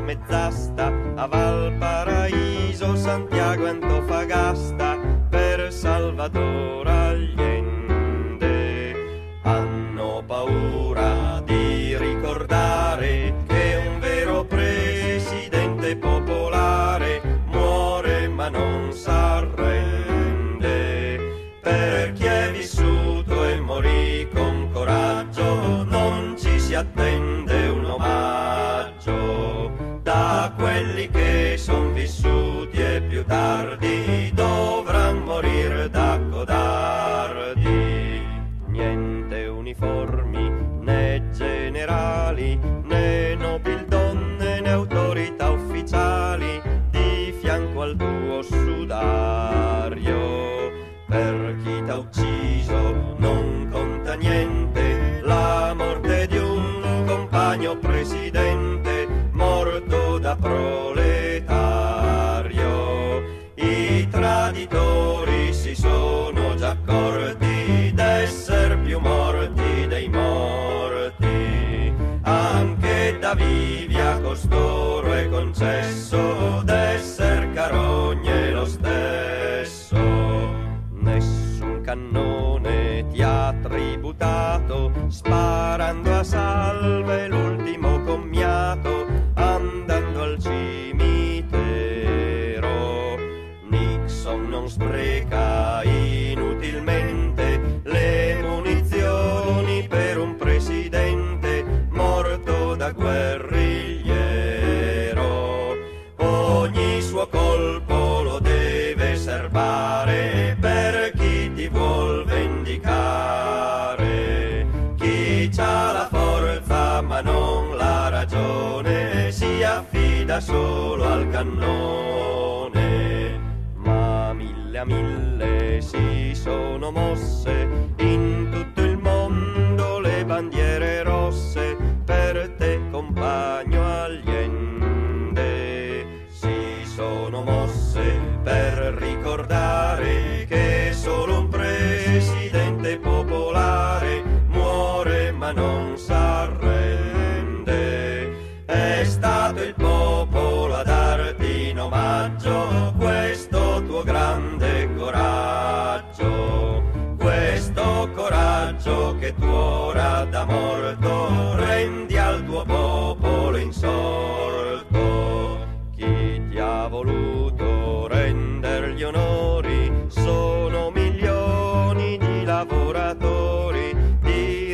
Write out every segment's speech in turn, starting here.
mezz'asta, a Valparaíso, Santiago e Antofagasta, per Salvador Allende. Hanno paura di ricordare che un vero presidente popolare muore ma non s'arrende. Per chi è vissuto e morì con coraggio non ci si attende un omaggio. Da quelli che son vissuti e più tardi dovran morir da codardi. Niente uniformi né generali né nobildonne né autorità ufficiali di fianco al tuo sudario. Per chi t'ha ucciso non conta niente la morte di un compagno presidente morto da proletario. I traditori si sono già accorti d'esser più morti dei morti. Anche da vivi a costoro è concesso d'esser carogne lo stesso. Nessun cannone ti ha tributato, sparando a salve l'ultimo commiato, andando al cimitero. Nixon non spreca inutilmente le munizioni per un presidente morto da guerrigliero. Ogni suo colpo lo deve serbare per chi ti vuol vendicare. Chi c'ha la forza ma non la ragione si affida solo al cannone. Ma mille a mille si sono mosse in tutto il mondo le bandiere rosse per te compagno Allende. Si sono mosse per ricordare che solo un presidente popolare muore ma non s'arrende. È stato il popolo a darti in omaggio questo tuo grande coraggio, questo coraggio che tu ora da morto rendi al tuo popolo insorto. Chi ti ha voluto rendere gli onori sono milioni di lavoratori, di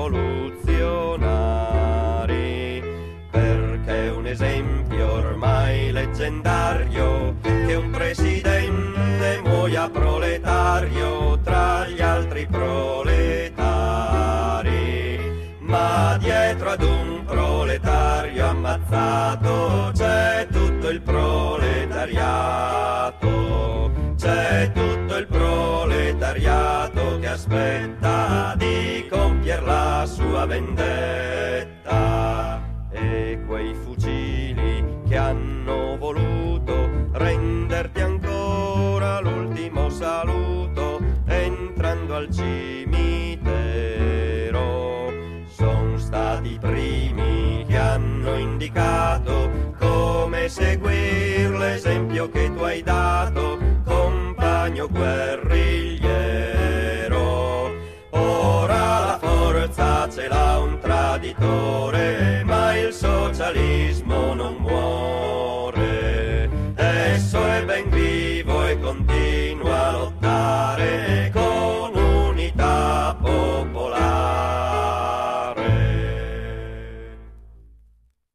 rivoluzionari, perché è un esempio ormai leggendario che un presidente muoia proletario tra gli altri proletari. Ma dietro ad un proletario ammazzato c'è tutto il proletariato, c'è tutto il proletariato che aspetta di compiere la sua vendetta. E quei fucili che hanno voluto renderti ancora l'ultimo saluto entrando al cimitero son stati i primi che hanno indicato come seguir l'esempio che tu hai dato, compagno guerrigliero. Ora la forza ce l'ha un traditore, ma il socialismo non muore. Esso è